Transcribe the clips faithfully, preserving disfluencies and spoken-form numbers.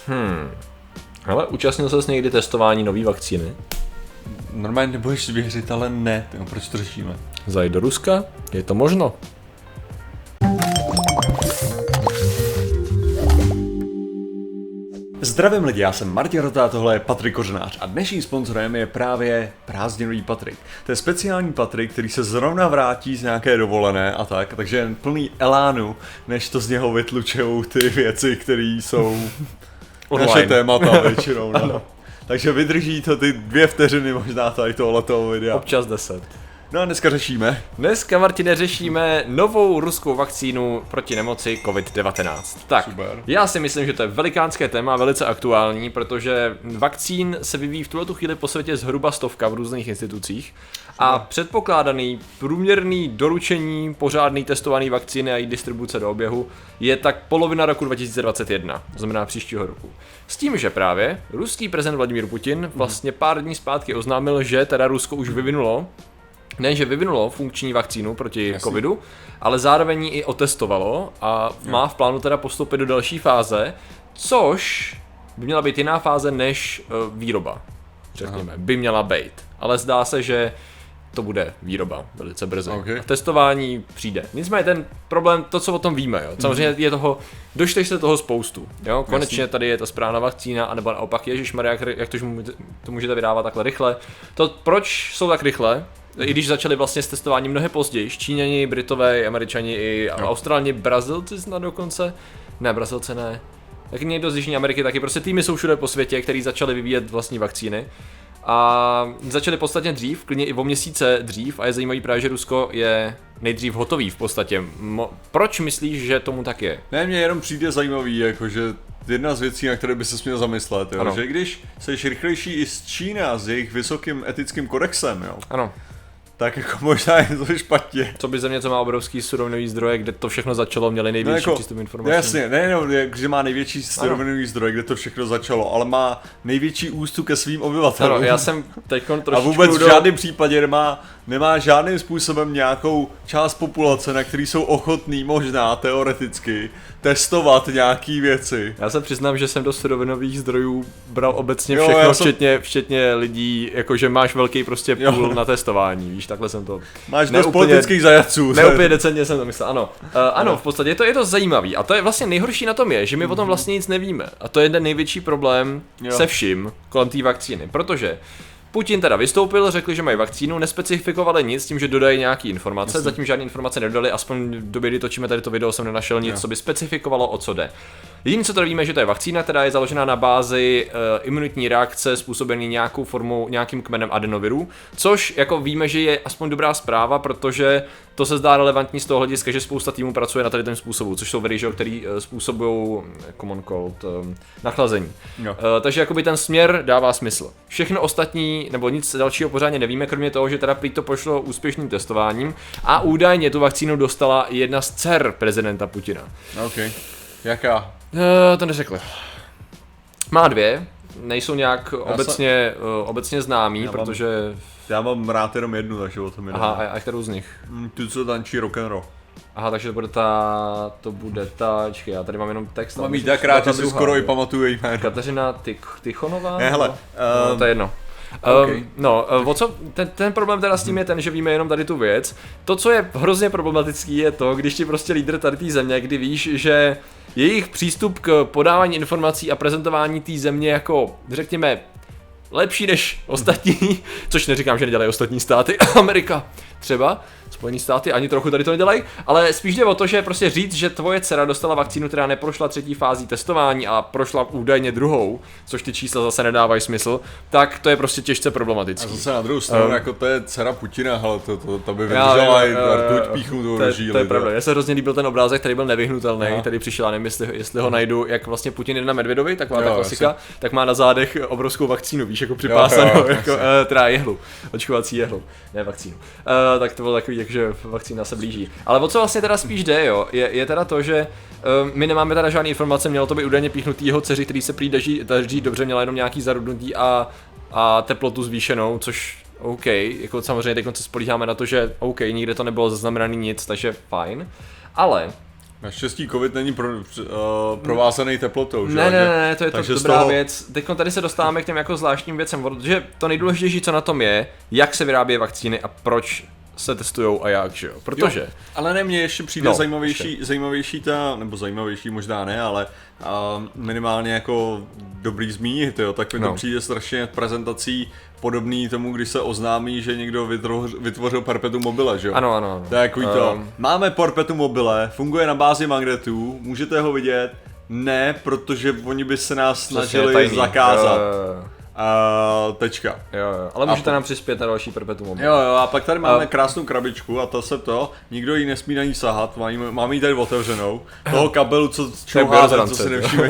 Hmm. Ale účastnil ses někdy testování nový vakcíny? Normálně nebudeš věřit, ale ne. Tyjo, proč to řešíme? Zajít do Ruska? Je to možno. Zdravím lidi, já jsem Martin Rota, tohle je Patrik Kořenář a dnešním sponzorem je právě prázdninový Patrik. To je speciální Patrik, který se zrovna vrátí z nějaké dovolené a tak, takže je plný elánu, než to z něho vytlučujou ty věci, které jsou naše témata většinou. No. Takže vydrží to ty dvě vteřiny možná tady tohletoho videa. Občas deset. No a dneska řešíme. Dneska, Martine, řešíme novou ruskou vakcínu proti nemoci covid devatenáct. Tak, Super. Já si myslím, že to je velikánské téma, velice aktuální, protože vakcín se vyvíjí v tuto chvíli po světě zhruba stovka v různých institucích a předpokládaný průměrný doručení pořádný testovaný vakcíny a její distribuce do oběhu je tak polovina roku dva tisíce dvacet jedna, to znamená příštího roku. S tím, že právě ruský prezident Vladimír Putin vlastně pár dní zpátky oznámil, že teda Rusko už vyvinulo Ne, že vyvinulo funkční vakcínu proti Jasně. covidu, ale zároveň ji i otestovalo a má v plánu teda postoupit do další fáze, což by měla být jiná fáze než uh, výroba, řekněme, Aha. by měla být. Ale zdá se, že to bude výroba velice brzy. Okay. A testování přijde. Nicméně ten problém, to, co o tom víme, jo. Samozřejmě je toho, dočteš se toho spoustu, jo. Konečně tady je ta správná vakcína, anebo naopak, ježišmarja, jak, jak to, to můžete vydávat takhle rychle. To, proč jsou tak rychle? I když začali vlastně s testováním mnohem později, Číňani, Britové, Američani i no. Australani, Brazilci snad dokonce, ne, Brazilci ne, tak někdo z Jižní Ameriky taky, prostě týmy jsou všude po světě, který začali vyvíjet vlastní vakcíny a začali podstatně dřív, klidně i o měsíce dřív a je zajímavý právě, že Rusko je nejdřív hotový v podstatě. Mo- proč myslíš, že tomu tak je? Ne, mně jenom přijde zajímavý, jakože jedna z věcí, na které by se měl zamyslet, jo, že když jsi rychlejší i z Čína s jejich vysokým etickým kodexem, jo, ano. tak jako možná je to špatně. Co by země, co má obrovský surovinový zdroje, kde to všechno začalo, měli největší no jako, přístup informací. Jasně, nejenom, že má největší surovinový zdroj, kde to všechno začalo, ale má největší úctu ke svým obyvatelům. Ano, já jsem teďkon trošičku... A vůbec v žádném případě nemá, nemá žádným způsobem nějakou část populace, na který jsou ochotní možná teoreticky testovat nějaký věci. Já se přiznám, že jsem do surovinových zdrojů bral obecně všechno, jo, jsem... včetně, včetně lidí, jakože máš velký prostě půl jo. na testování, víš, takhle jsem to... Máš dost politických zajatců. Neúplně decentně jsem to myslel, ano. Uh, ano, v podstatě je to, je to zajímavý a to je vlastně nejhorší na tom je, že my mm-hmm. o tom vlastně nic nevíme a to je ten největší problém jo. se vším kolem té vakcíny, protože Putin teda vystoupil, řekli, že mají vakcínu, nespecifikovali nic tím, že dodají nějaký informace, Jasně. zatím žádné informace nedodali, aspoň v době, kdy točíme tady to video, jsem nenašel nic, jo. co by specifikovalo, o co jde. Jediné, co tady víme, že to je vakcína, která je založená na bázi uh, imunitní reakce způsobený nějakou formou, nějakým kmenem adenoviru, což jako víme, že je aspoň dobrá zpráva, protože to se zdá relevantní z toho hlediska, že spousta týmů pracuje na tady ten způsobu, což jsou viry, který uh, způsobují common cold, um, nachlazení. Uh, takže jakoby ten směr dává smysl. Všechno ostatní, nebo nic dalšího pořádně nevíme, kromě toho, že teda prý to pošlo úspěšným testováním a údajně tu vakcínu dostala jedna z dcer prezidenta Putina. Okay. Jaká? Uh, to neřekli. Má dvě, nejsou nějak obecně, uh, obecně známý, já protože... Mám, já mám rád jenom jednu, takže o tom jednou. Aha, a, a kterou z nich? Mm, tu, co tančí rock'n'roll. Aha, takže to bude ta, to bude ta, čekaj, já tady mám jenom text. Mám jí tak rád, že si skoro i pamatuju její jméno. Kateřina Tichonová? Ne, hele. Um, no, to je jedno. Okay. Um, no, o co, ten, ten problém teda s tím je ten, že víme jenom tady tu věc. To, co je hrozně problematický, je to, když ti prostě lídr tady té země, kdy víš, že jejich přístup k podávání informací a prezentování té země jako, řekněme, lepší než ostatní, což neříkám, že nedělají ostatní státy, Amerika třeba, Spojený státy ani trochu tady to nedělají, ale spíš jde o to, že prostě říct, že tvoje dcera dostala vakcínu, která neprošla třetí fází testování a prošla údajně druhou, což ty čísla zase nedávají smysl, tak to je prostě těžce problematické. A zase na druhou stranu, um, jako to je dcera Putina, ale to, to, to by vydržela i rtuť píchnu do žíly. To je pravda, mně se hrozně líbil ten obrázek, který byl nevyhnutelný, Aha. který přišel, nevím, jestli, jestli ho najdu, jak vlastně Putin jde na Medvedovi, taková jo, ta klasika, jasný. tak má na zádech obrovskou vakcínu, víš, jako připásanou, jako, uh, teda jehlu, očkovací jehlu, ne vakcínu. Uh, tak to bylo takový, že vakcína se blíží. Ale o co vlastně teda spíš jde, jo, je, je teda to, že um, my nemáme teda žádné informace, mělo to by údajně píchnutý jeho dceři, který se prý drží, drží dobře, měla jenom nějaký zarudnutí a, a teplotu zvýšenou, což OK, jako samozřejmě teď se spolíháme na to, že OK, nikde to nebylo zaznamenaný nic, takže fajn. Ale Naštěstí covid není pro, uh, provázaný teplotou, že? Ne, ne, ne, ne, to je to takže dobrá toho... věc. Teď tady se dostáváme k těm jako zvláštním věcem, protože to nejdůležitější, co na tom je, jak se vyrábějí vakcíny a proč se testujou a jak, že jo? Protože... Jo, ale ne, mně ještě přijde no, zajímavější, ještě. zajímavější ta, nebo zajímavější možná ne, ale uh, minimálně jako dobrý zmínit, jo, tak mi to no. přijde strašně prezentací podobný tomu, když se oznámí, že někdo vytvořil, vytvořil perpetuum mobile, že jo? Ano, ano, ano. To je takový to, Um... máme perpetuum mobile, funguje na bázi magnetů, můžete ho vidět, ne, protože oni by se nás snažili tajný. zakázat. Uh... Uh, tečka. Jo, jo, ale můžete a nám přispět na další perpetuum mobile. Jo, jo, a pak tady máme a... krásnou krabičku a to se to, nikdo jí nesmí na ní sahat, máme, máme ji tady otevřenou, toho kabelu, co čouhá, co si nevšíme.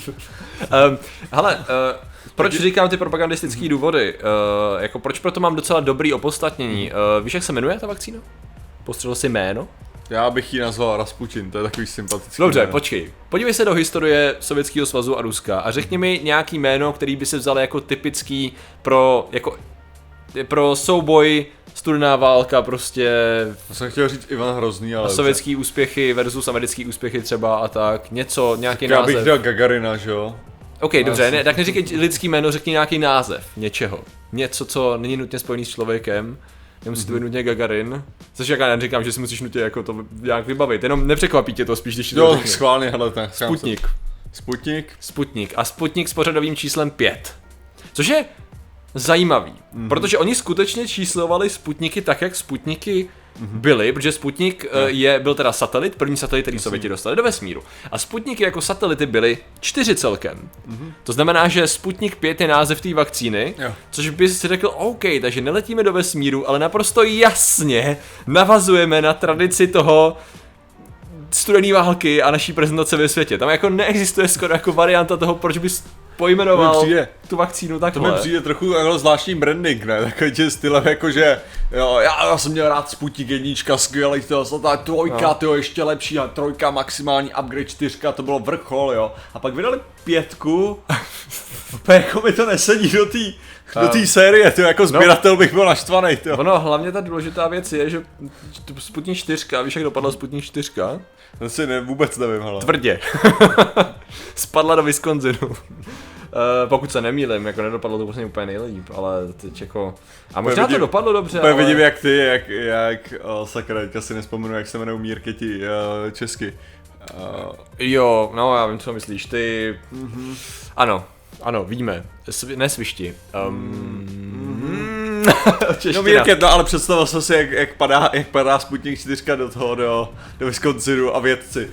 um, hele, uh, proč říkám ty propagandistické důvody? Uh, jako proč proto mám docela dobrý opodstatnění? Uh, víš, jak se jmenuje ta vakcína? Postřelil si jméno? Já bych ji nazval Rasputin, to je takový sympatický. Dobře, jméno. počkej. Podívej se do historie Sovětského svazu a Ruska a řekni mi nějaký jméno, který by si vzal jako typický pro, jako, pro souboj, studená válka, prostě... Já jsem chtěl říct Ivan Hrozný, ale... Sovětský úspěchy versus americký úspěchy třeba a tak, něco, nějaký já název. Já bych dal Gagarina, že jo? OK, dobře, ne, tak neříkej lidský jméno, řekni nějaký název něčeho. Něco, co není nutně spojený s člověkem. Nemusí to být nutně Gagarin, což jak já neříkám, že si musíš nutně jako to nějak vybavit, jenom nepřekvapí tě to spíš, když ti to jo, řekne. schválně, hele, tak. Sputnik. Sputnik? Sputnik. A Sputnik s pořadovým číslem pět. Což je zajímavý, mm-hmm. protože oni skutečně číslovali Sputniky tak, jak Sputniky mm-hmm. byly, protože Sputnik no. je, byl teda satelit, první satelit, který Sověti dostali do vesmíru. A Sputniky jako satelity byly čtyři celkem. Mm-hmm. To znamená, že Sputnik pět je název té vakcíny, jo. což by si řekl, OK, takže neletíme do vesmíru, ale naprosto jasně navazujeme na tradici toho studené války a naší prezentace ve světě. Tam jako neexistuje skoro jako varianta toho, proč bys pojmenoval přijde, tu vakcínu takhle. To mi přijde trochu jako zvláštní branding, ne? Takový tě stylem jako, že jo, já, já jsem měl rád Sputnik jednička, skvělý, to, ta trojka, no. tyjo, ještě lepší, a trojka, maximální upgrade čtyřka, to bylo vrchol, jo. A pak vydali pětku, jako mi to nesedí do té do té série, tyjo, jako sběratel no. bych byl naštvaný, tyjo. Ono, hlavně ta důležitá věc je, že Sputnik čtyři, víš jak dopadla Sputnik čtyři? To si ne, vůbec nevím, hele. Tvrdě. Spadla do Wisconsinu. Uh, pokud se nemýlim, jako nedopadlo to vlastně úplně nejlíp, ale teď jako... A možná vidím, to dopadlo dobře, ale... vidím jak ty, jak, jak oh, sakra, teďka si nespomenu, jak se jmenují Mírketi uh, česky. Uh... Jo, no já vím, co myslíš, ty... Mm-hmm. Ano, ano, víme, Svi, ne svišti. Um... Mm-hmm. no Mírket, no ale představil jsem si, jak, jak, padá, jak padá Sputnik čtyři do toho, do, do Wisconsinu a vědci.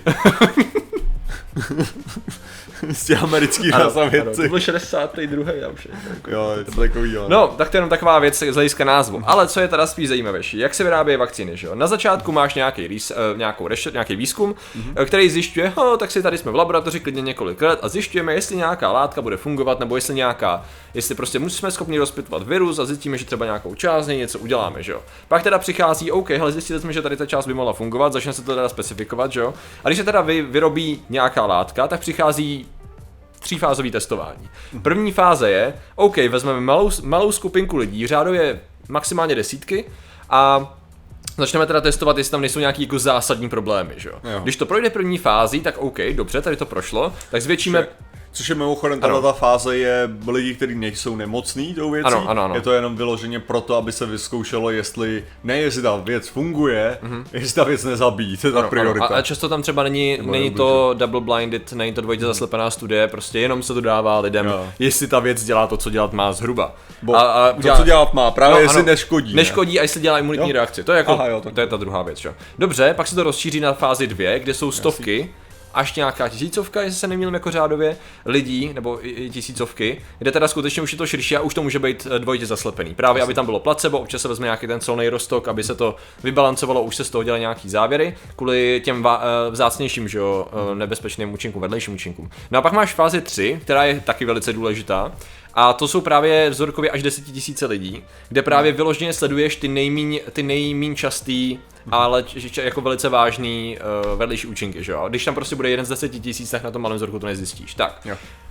Z těch amerických vědci. To byl šedesátý druhý já už. Jako, jo, je to takový, jo. No, tak to je jenom taková věc z hlediska názvu. Ale co je teda spíš zajímavější, jak se vyrábějí vakcíny, že jo? Na začátku máš nějaký, rýs, nějakou rešet, nějaký výzkum, mm-hmm. který zjišťuje, ho, tak si tady jsme v laboratoři klidně několik let a zjišťujeme, jestli nějaká látka bude fungovat, nebo jestli nějaká, jestli prostě musíme schopni rozpitvat virus a zjistíme, že třeba nějakou část něj něco uděláme, že jo? Pak teda přichází, OK, hele, zjistili jsme, že tady ta část by mohla fungovat, začne se to teda specifikovat, že jo? A když se teda vy, vyrobí nějaká látka, tak přichází třífázový testování. První fáze je, OK, vezmeme malou, malou skupinku lidí, řádově maximálně desítky a začneme teda testovat, jestli tam nejsou nějaký jako zásadní problémy, že jo. Když to projde první fází, tak OK, dobře, tady to prošlo, tak zvětšíme... Což je mimochodem, tato fáze je lidi, kteří nejsou nemocní tou věcí, ano, ano, ano. Je to jenom vyloženě proto, aby se vyzkoušelo, jestli, ne jestli ta věc funguje, mm-hmm. jestli ta věc nezabíjí, to je ta priorita. A, a často tam třeba není, není to double blinded, není to dvojitě zaslepená studie, prostě jenom se to dává lidem, jo. jestli ta věc dělá to, co dělat má zhruba. Bo a, a udělá... to, co dělat má, právě no, jestli ano, neškodí. Neškodí ne? A jestli dělá imunitní jo? reakci, to je, jako, Aha, jo, tak... to je ta druhá věc. Čo? Dobře, pak se to rozšíří na fázi dvě, kde jsou stovky, Jasný. až nějaká tisícovka, jestli se nemýlím jako řádově, lidí, nebo i tisícovky, kde teda skutečně už je to širší a už to může být dvojitě zaslepený. Právě, aby tam bylo placebo, občas se vezme nějaký ten solný roztok, aby se to vybalancovalo, už se z toho dělají nějaký závěry, kvůli těm vzácnějším, že jo, nebezpečným účinkům, vedlejším účinkům. No a pak máš fázi tři, která je taky velice důležitá. A to jsou právě vzorkově až desetitisíce lidí, kde právě vyloženě sleduješ ty nejmíň, ty nejmíň častý, ale jako velice vážný uh, vedlejší účinky, že jo. Když tam prostě bude jeden z deseti tisíc, tak na tom malém vzorku to nezjistíš. Tak. Jo.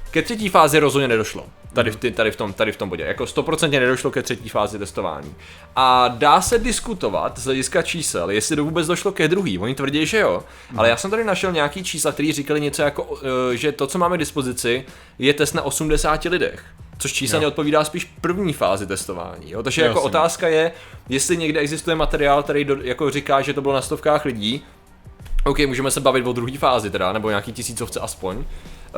ke třetí fázi rozhodně nedošlo. Tady v, ty, tady v tom, tady v tom bodě. Jako sto procent nedošlo ke třetí fázi testování. A dá se diskutovat z hlediska čísel, jestli to vůbec došlo ke druhý. Oni tvrdí, že jo. Hmm. Ale já jsem tady našel nějaký čísla, který říkali něco jako, že to, co máme k dispozici, je test na osmdesáti lidech. Což číselně odpovídá spíš první fázi testování. Jo? Takže jo, jako otázka je, jestli někde existuje materiál, který do, jako říká, že to bylo na stovkách lidí. OK, můžeme se bavit o druhé fázi teda, nebo nějaký tisícovce aspoň. Uh,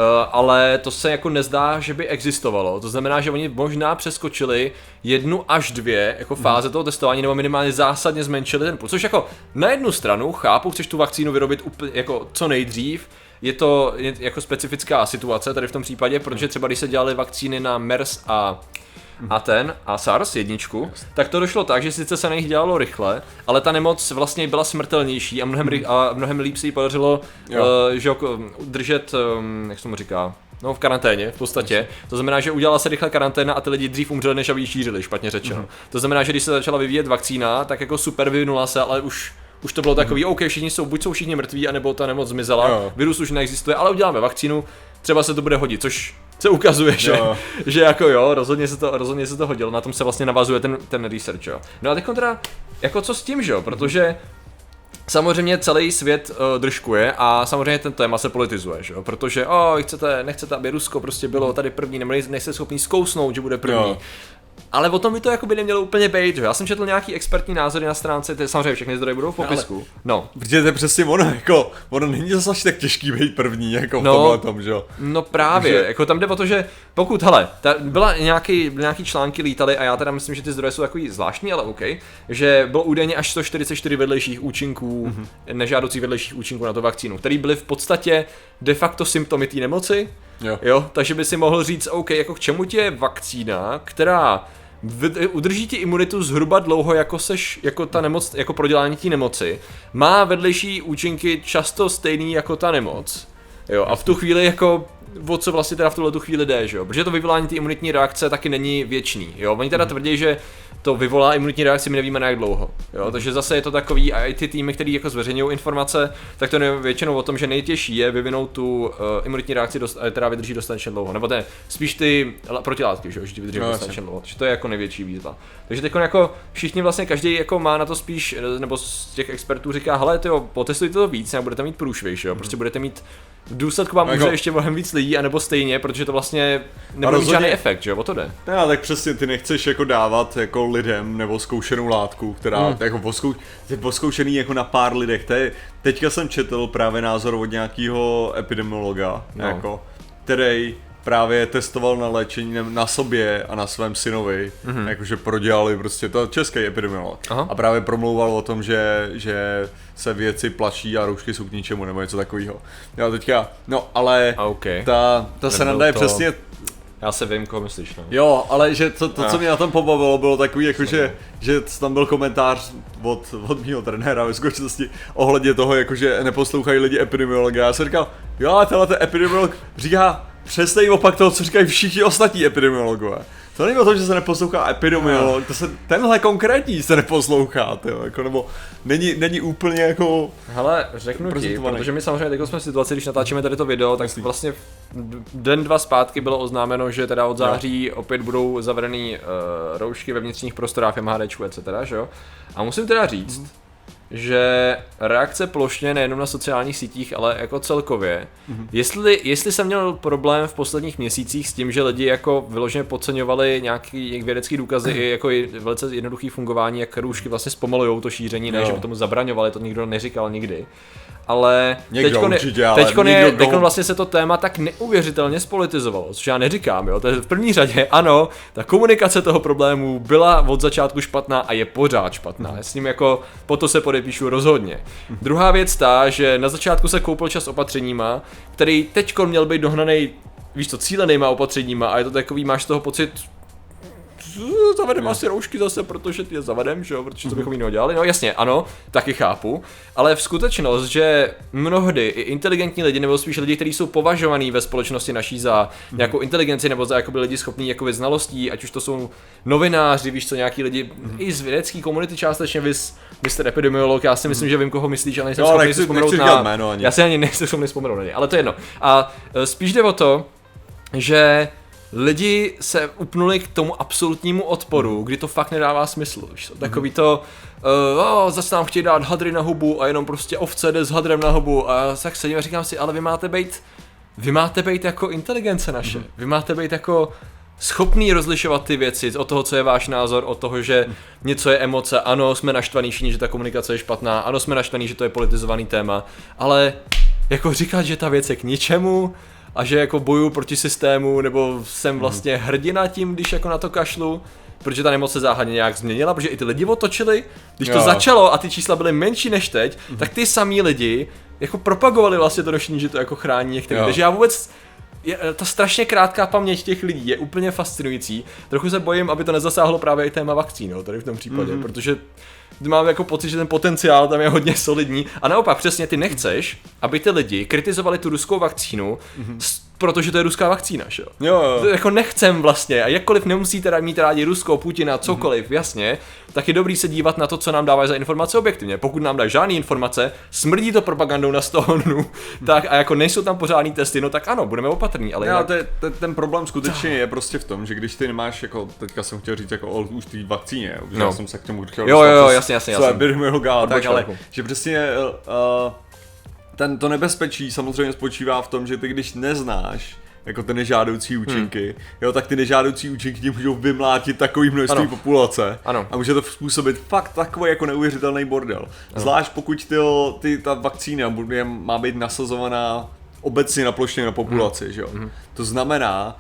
ale to se jako nezdá, že by existovalo. To znamená, že oni možná přeskočili jednu až dvě jako fáze toho testování, nebo minimálně zásadně zmenšili ten půl. Což jako na jednu stranu chápu, chceš tu vakcínu vyrobit úplně jako co nejdřív. Je to je jako specifická situace tady v tom případě, protože třeba když se dělaly vakcíny na MERS a a ten a SARS jedničku, tak to došlo tak, že sice se na nich dělalo rychle, ale ta nemoc vlastně byla smrtelnější a mnohem, ry- a mnohem líp se jí podařilo uh, že udržet, um, jak se tomu říká, no v karanténě v podstatě. To znamená, že udělala se rychle karanténa a ty lidi dřív umřeli, než aby ji šířili, špatně řečeno. Mm-hmm. To znamená, že když se začala vyvíjet vakcína, tak jako super vyvinula se, ale už Už to bylo takový, OK, všichni jsou, buď jsou všichni mrtví, anebo ta nemoc zmizela, jo. Virus už neexistuje, ale uděláme vakcínu, třeba se to bude hodit, což se ukazuje, že, že jako jo, rozhodně se, to, rozhodně se to hodilo, na tom se vlastně navazuje ten, ten research, jo. No a teď teda, jako co s tím, že jo, protože samozřejmě celý svět uh, držkuje a samozřejmě ten téma se politizuje, že jo, protože o, oh, chcete, nechcete, aby Rusko prostě bylo tady první, nebo nejste schopni zkousnout, že bude první. Jo. Ale o tom by to jako by nemělo úplně být, že? Já jsem četl nějaký expertní názory na stránce, ty samozřejmě všechny zdroje budou v popisku. Ale, no. Protože to je přesně ono, jako, ono není zase až tak těžký být první, jako v no, tomhle tom, že jo? No právě, že... jako tam jde o to, že pokud, hele, ta, byla nějaký, nějaký články lítaly a já teda myslím, že ty zdroje jsou takový zvláštní, ale OK, že bylo údajně až sto čtyřicet čtyři vedlejších účinků, mm-hmm. nežádoucích vedlejších účinků na tu vakcínu, který byly v podstatě de facto symptomy té nemoci. Jo. jo, takže by si mohl říct, OK, jako k čemu ti je vakcína, která v, udrží ti imunitu zhruba dlouho, jako seš, jako ta nemoc, jako prodělání té nemoci, má vedlejší účinky často stejný jako ta nemoc, jo, a v tu chvíli jako, o co vlastně teda v tuhle tu chvíli jde, že jo, protože to vyvolání té imunitní reakce taky není věčný, jo, oni teda tvrdí, že to vyvolá imunitní reakci, my nevíme na jak dlouho, jo, takže zase je to takový, a i ty týmy, který jako zveřejňují informace, tak to je většinou o tom, že nejtěžší je vyvinout tu uh, imunitní reakci, dost, která vydrží dostatečně dlouho, nebo ne, spíš ty protilátky, že jo, že ti vydrží no, dostatečně dlouho, že to je jako největší výzva. Takže teď jako všichni vlastně, každý jako má na to spíš, nebo z těch expertů říká, hele, tyjo, potestujte to víc, a budete mít průšvih, jo, prostě budete mít v důsledku vám může ještě mnohem víc lidí, anebo stejně, protože to vlastně nebude mít žádný efekt, že jo, o to jde. Ne, tak přesně, ty nechceš jako dávat jako lidem nebo zkoušenou látku, která hmm. jako poskou, poskoušený jako na pár lidech. To je, teďka jsem četl právě názor od nějakého epidemiologa, no. jako, který právě testoval na léčení na sobě a na svém synovi, mm-hmm. jakože prodělali prostě, to český epidemiolog. Aha. A právě promlouval o tom, že, že se věci plaší a roušky jsou k ničemu nebo něco takového. Já teďka, no ale okay. ta, ta sranda je to... přesně... Já se vím, koho myslíš, no. Jo, ale že to, to co mě na tom pobavilo, bylo takový, jako že, že tam byl komentář od, od mýho trenéra ve skutečnosti ohledně toho, jakože neposlouchají lidi epidemiologa. Já jsem říkal, jo, ale tenhle ten epidemiolog říká přesný opak toho, co říkají všichni ostatní epidemiologové. To není o tom, že se neposlouchá epidemiolog, to se, tenhle konkrétní se neposlouchá, tyjo, jako, nebo není, není úplně jako... Hele, řeknu ti, protože my samozřejmě teď jsme v situaci, když natáčíme tady to video, tak vlastně den, dva zpátky bylo oznámeno, že teda od září jo. opět budou zavedený uh, roušky ve vnitřních prostorách MHDčku, et cetera, že jo? A musím teda říct, mm. že reakce plošně nejenom na sociálních sítích, ale jako celkově. Mm-hmm. Jestli, jestli jsem měl problém v posledních měsících s tím, že lidi jako vyloženě podceňovali nějaký vědecký důkazy i jako velice jednoduchý fungování, jak roušky vlastně zpomalujou to šíření, ne, že by tomu zabraňovali, to nikdo neříkal nikdy. Ale teďkon, určitě, ale teďkon, je, teďkon vlastně se to téma tak neuvěřitelně spolitizovalo, což já neříkám, jo, to je v první řadě, ano, ta komunikace toho problému byla od začátku špatná a je pořád špatná, já s ním jako po to se podepíšu rozhodně. Druhá věc ta, že na začátku se koupil čas opatřeníma, který teďkon měl být dohnaný, víš co, cílenýma opatřeníma a je to takový, máš z toho pocit, zavedeme asi roušky zase, protože ty je zavedem, že jo, protože to bychom jiného dělali, no jasně, ano, taky chápu, ale v skutečnost, že mnohdy i inteligentní lidi, nebo spíš lidi, kteří jsou považovaní ve společnosti naší za nějakou inteligenci, nebo za jakoby lidi schopní jakoby znalostí, ať už to jsou novináři, víš co, nějaký lidi i z vědecké komunity částečně, vys mister epidemiolog, já si myslím, že vím, koho myslíš, ale nejsem schopný si vzpomenout na, já si ani nejsem schopný vzpomenout na ně, ale to je jedno. A spíš jde o to, že lidi se upnuli k tomu absolutnímu odporu, kdy to fakt nedává smysl. Víš? Takový to, uh, oh, zase nám chtějí dát hadry na hubu a jenom prostě ovce jde s hadrem na hubu a já tak sedím a říkám si, ale vy máte být, vy máte být jako inteligence naše, mm. vy máte být jako schopný rozlišovat ty věci od toho, co je váš názor, od toho, že něco je emoce, ano, jsme naštvaní všichni, že ta komunikace je špatná, ano, jsme naštvaní, že to je politizovaný téma, ale jako říkat, že ta věc je k ničemu a že jako bojuju proti systému, nebo jsem vlastně hrdina tím, když jako na to kašlu, protože ta nemoc se záhadně nějak změnila, protože i ty lidi otočili, když to jo. začalo a ty čísla byly menší než teď, mm. tak ty samý lidi jako propagovali vlastně to nošení, že to jako chrání některý, takže já vůbec je, ta strašně krátká paměť těch lidí je úplně fascinující. Trochu se bojím, aby to nezasáhlo právě i téma vakcín, no, tady v tom případě, mm-hmm. protože mám jako pocit, že ten potenciál tam je hodně solidní a naopak přesně ty nechceš, aby ty lidi kritizovali tu ruskou vakcínu, mm-hmm. protože to je ruská vakcína, že jo? Jo, jo. Jako nechcem vlastně a jakkoliv nemusíte mít rádi Rusko, Putina, cokoliv, mm-hmm. jasně, tak je dobrý se dívat na to, co nám dávají za informace objektivně. Pokud nám dají žádné informace, smrdí to propagandou na sto honů, tak a jako nejsou tam pořádný testy, no tak ano, budeme opatrní, ale já, jinak... to je, to, ten problém skutečně je prostě v tom, že když ty nemáš jako, teďka jsem chtěl říct jako o už té vakcíně, už no. já jsem se k tomu chtěl jo, jo, jo, jasně, jasně, jasně. Tak, ale, že prostě uh, ten, to nebezpečí samozřejmě spočívá v tom, že ty když neznáš jako ty nežádoucí účinky, hmm. jo, tak ty nežádoucí účinky ti můžou vymlátit takový množství ano. populace ano. a může to způsobit fakt takový jako neuvěřitelný bordel. Ano. Zvlášť pokud ty, ty, ta vakcína bude, má být nasazovaná obecně na plošně na populaci, hmm. že jo. Hmm. To znamená,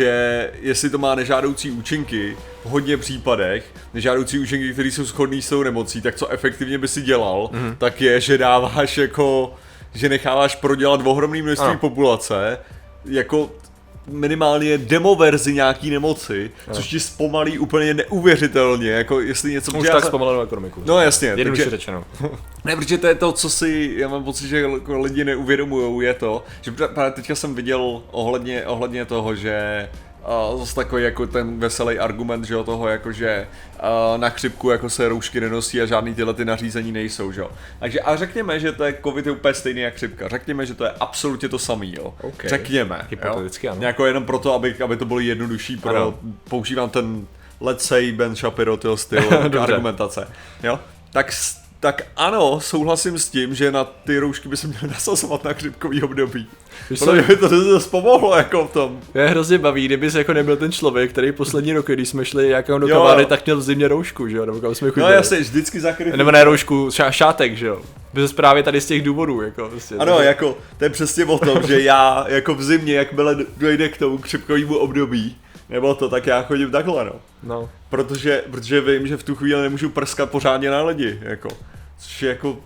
že jestli to má nežádoucí účinky, v hodně případech, nežádoucí účinky, které jsou shodný s tou nemocí, tak co efektivně by si dělal, hmm. tak je, že dáváš jako, že necháváš prodělat ohromný množství ano. populace, jako minimálně demoverzi nějaký nemoci, no. což ti zpomalí úplně neuvěřitelně, jako jestli něco... Už tak zpomalenou ekonomiku. No jasně. Jednoduše takže, řečeno. Ne, protože to je to, co si, já mám pocit, že lidi neuvědomujou, je to, že právě teďka jsem viděl ohledně, ohledně toho, že a zase takový jako ten veselý argument, že jo, toho jako, že uh, na chřipku jako se roušky nenosí a žádný tyhle ty nařízení nejsou, že jo. Takže a řekněme, že to je covid je úplně stejný jak chřipka, řekněme, že to je absolutně to samý, jo. Okay. Řekněme, hypoteticky, jo? Ano. Jako jenom proto, aby, aby to bylo jednodušší, pro, ano. používám ten let's say Ben Shapiro tyho styl argumentace, jo. Tak Tak ano, souhlasím s tím, že na ty roušky by se měly nasazovat na chřipkový období. Protože by to zase pomohlo jako v tom. Je hrozně baví, kdyby jsi jako nebyl ten člověk, který poslední roky, když jsme šli nějakého do kavárny, tak měl v zimě roušku, že jo, nebo kam jsme chodili. No jasně, vždycky zakrytý. Nebo ne roušku, šá, šátek, že jo. Bez právě tady z těch důvodů, jako prostě. Ano, tak... jako, to je přesně o tom, že já jako v zimě, jakmile dojde k tomu chřipkovému období, nebo to, tak já chodím takhle, no. No. Protože, protože vím, že v tu chvíli nemůžu prskat pořádně na lidi, jako. Což je jako...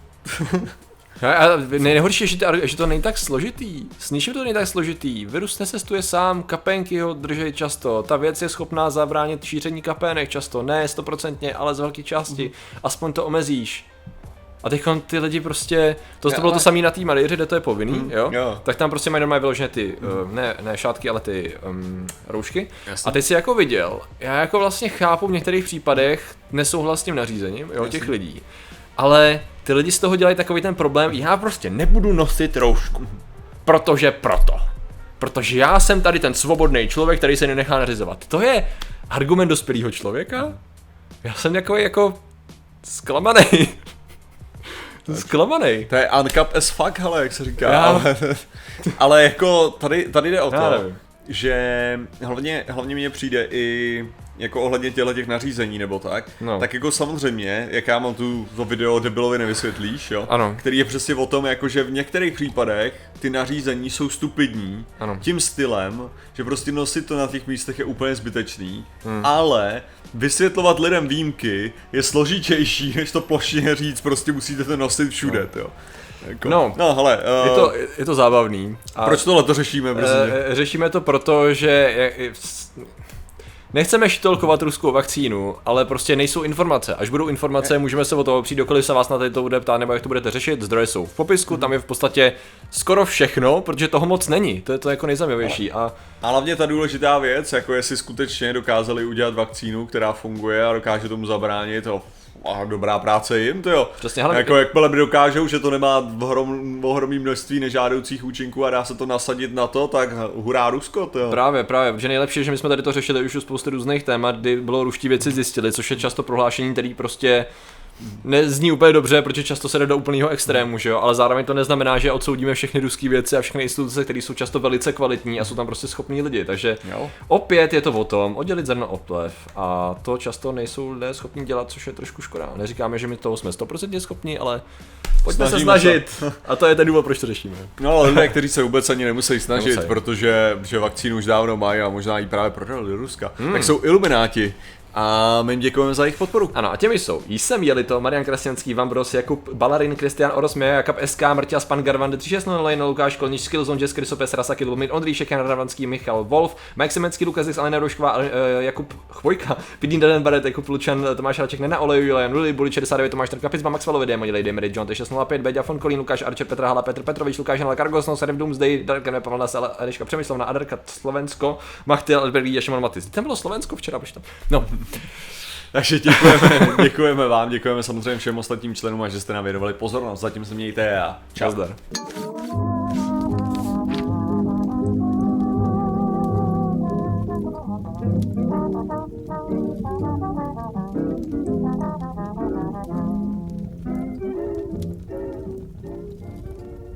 A nejhorší je, že to, že to není tak složitý. S ničím to není tak složitý. Virus nesestuje sám, kapénky ho drží často. Ta věc je schopná zabránit šíření kapének často. Ne stoprocentně, ale z velké části. Aspoň to omezíš. A teď ty lidi prostě, to, to bylo to samé na té Madeiře, kde to je povinný, mm, jo? jo? Tak tam prostě mají normálně vyložené ty, mm. uh, ne, ne šátky, ale ty um, roušky. Jasně. A teď si jako viděl, já jako vlastně chápu v některých případech nesouhlasím nařízením, jo, těch lidí. Ale ty lidi z toho dělají takový ten problém, já prostě nebudu nosit roušku, protože proto. Protože já jsem tady ten svobodný člověk, který se nenechá nařizovat. To je argument dospělého člověka? Já jsem takový jako zklamaný. Zklamaný. To je uncapped as fuck, hele, jak se říká. Ale, ale jako tady, tady jde o to, že hlavně, hlavně mně přijde i jako ohledně těchto těch nařízení nebo tak, no. tak jako samozřejmě, jak já mám tu to video debilovi nevysvětlíš, jo, ano. který je přesně o tom, jako že v některých případech ty nařízení jsou stupidní, ano. tím stylem, že prostě nosit to na těch místech je úplně zbytečný, hmm. ale vysvětlovat lidem výjimky je složitější, než to plošně říct, prostě musíte to nosit všude, no. jo. Jako, no, no hele, uh, je, to, je to zábavný. A proč tohle to řešíme? Uh, řešíme to proto, že je, nechceme šitolkovat ruskou vakcínu, ale prostě nejsou informace. Až budou informace, můžeme se o toho přijít, dokoliv se vás na to bude ptát, nebo jak to budete řešit. Zdroje jsou v popisku, tam je v podstatě skoro všechno, protože toho moc není. To je to jako nejzajímavější. A, a hlavně ta důležitá věc, jako jestli skutečně dokázali udělat vakcínu, která funguje a dokáže tomu zabránit, to a dobrá práce jim, to jo. Přesně, hele, jako jakmile mi dokážou, že to nemá ohrom, ohromný množství nežádoucích účinků a dá se to nasadit na to, tak hurá Rusko, to jo. Právě, právě, protože nejlepší je, že my jsme tady to řešili už u spousty různých témat, kdy bylo ruští věci zjistili, což je často prohlášení, který prostě nezní úplně dobře, protože často se jde do úplného extrému, že jo, ale zároveň to neznamená, že odsoudíme všechny ruské věci a všechny instituce, které jsou často velice kvalitní a jsou tam prostě schopní lidi, takže jo. Opět je to o tom, oddělit zrno od plev a to často nejsou lidé schopní dělat, což je trošku škoda. Neříkáme, že my toho jsme sto procent schopní, ale pojďme Snažíme se snažit se. A to je ten důvod, proč to řešíme. No ale lidé, kteří se vůbec ani nemusí snažit, nemusí. protože že vakcínu už dávno mají a možná ji právě prodali do Ruska, hmm. tak jsou ilumináti. A my jim děkujeme za jejich podporu. Ano, a těmi jsou Jsem Jelito, Marian Krasňanský, Vambros, Jakub Balarin, Kristian Orosmě, Jakub S K, Mrťa Span Garvan, tři šest nula, Lejno, Lukáš Kolníč, Skillzone, Jess, Krysopes, Rasaki, Lubomír, Ondříšek, Jan Ravanský, Michal Wolf, Mike Semecký, Lukas Dix, Alena Rošková, uh, Jakub Chvojka, Pidín Daden Baret, Jakub Lučan, Tomáš Raček, Nena Oleju, Julian Luli, Buli šedesát devět, Tomáš Trka, Pizba, Max Valovi, Démoni, Lady Mary, John, šest nula pět, Beďa, Fon Kolín, Lukáš Arčer, Petr Hala, Petr Petrovič, Lukáš Hala, Kargos, No, Serem Doomsday, Darken, Pavel Nasel, Eliška Přemyslovna, Aderka, Slovensko, Machty, Albergý, Šimon Matis. Tam bylo Slovensko včera, proč tam? No. Takže děkujeme, děkujeme vám, děkujeme samozřejmě všem ostatním členům a že jste nám věnovali pozornost. Zatím se mějte a čau. Zdar.